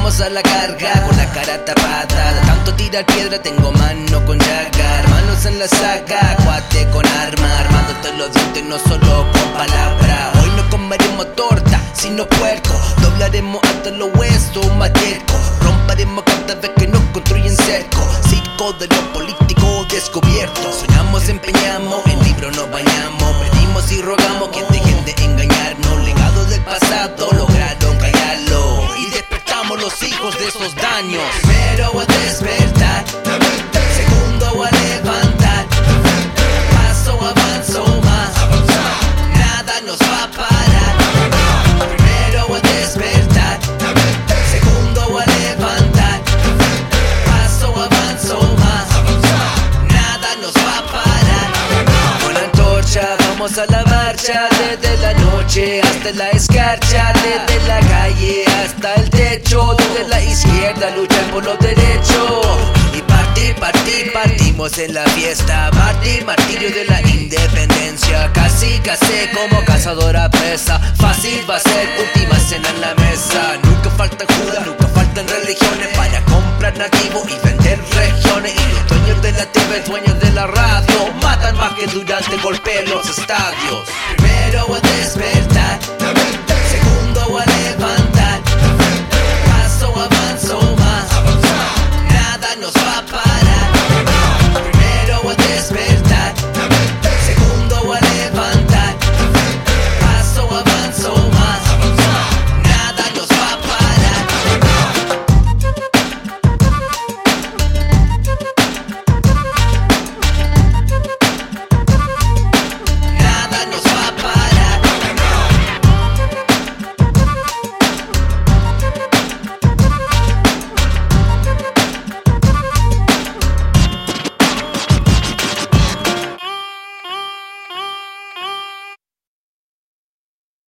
vamos a la carga con la cara tapada. De tanto tirar piedra tengo mano con llaga. Hermanos en la saga, cuate con arma, armándote los dientes no solo con palabra. Hoy no comeremos torta, sino puerco. Doblaremos hasta los huesos, materco. Romperemos cada vez que nos construyen cerco. Circo de los políticos descubiertos. Soñamos, empeñamos, en libros nos bañamos. Pedimos y rogamos que dejen de engañarnos. Legados del pasado lograron callarlo y despertamos los hijos de esos daños. Primero a despertar, segundo a levantar, paso avanzo más, nada nos va a parar. Primero a despertar, segundo a levantar, paso avanzo más, nada nos va a parar. Con la antorcha vamos a la marcha, desde la noche hasta la escarcha, desde la calle hasta el techo, desde la izquierda luchar por los derechos. Y partimos en la fiesta, martirio de la independencia. Casi como cazadora presa, fácil va a ser última cena en la mesa. Nunca faltan judas, nunca faltan religiones para comprar nativos y vender regiones. Y los dueños de la TV, dueños de la radio, matan más que durante golpeo.